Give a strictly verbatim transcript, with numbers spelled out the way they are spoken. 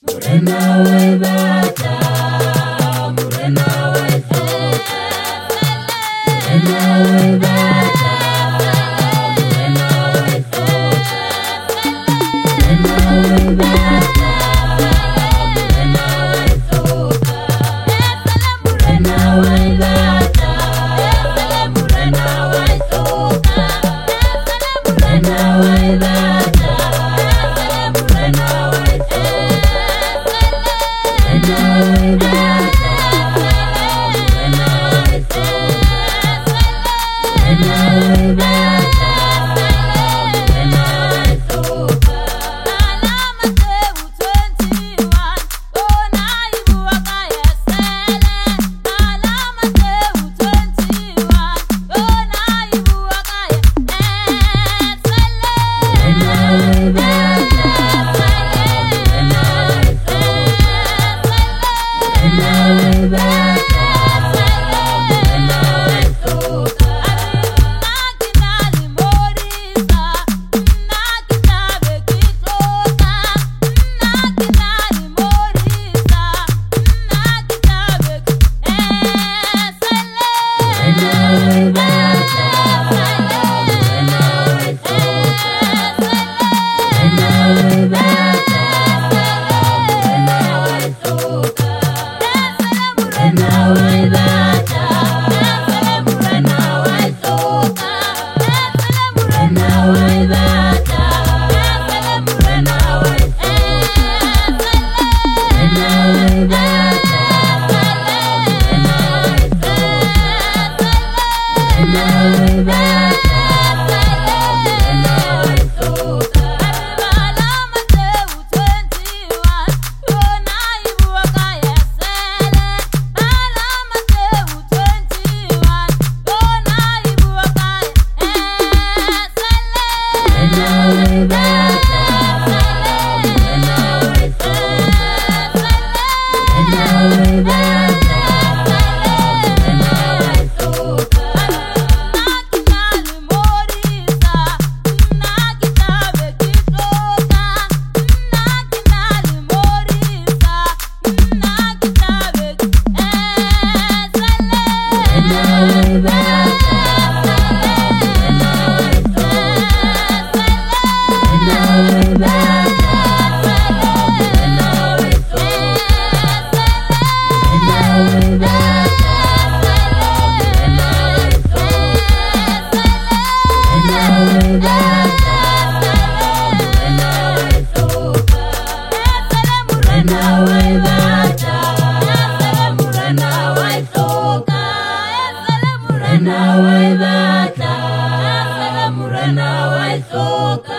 Murena we bata, murena we soka. Murena we bata, murena we soka. Murena we bata, murena we soka. Murena we bata, murena we soka. Murena we bata, murena we soka. Murena we bata, murena we soka.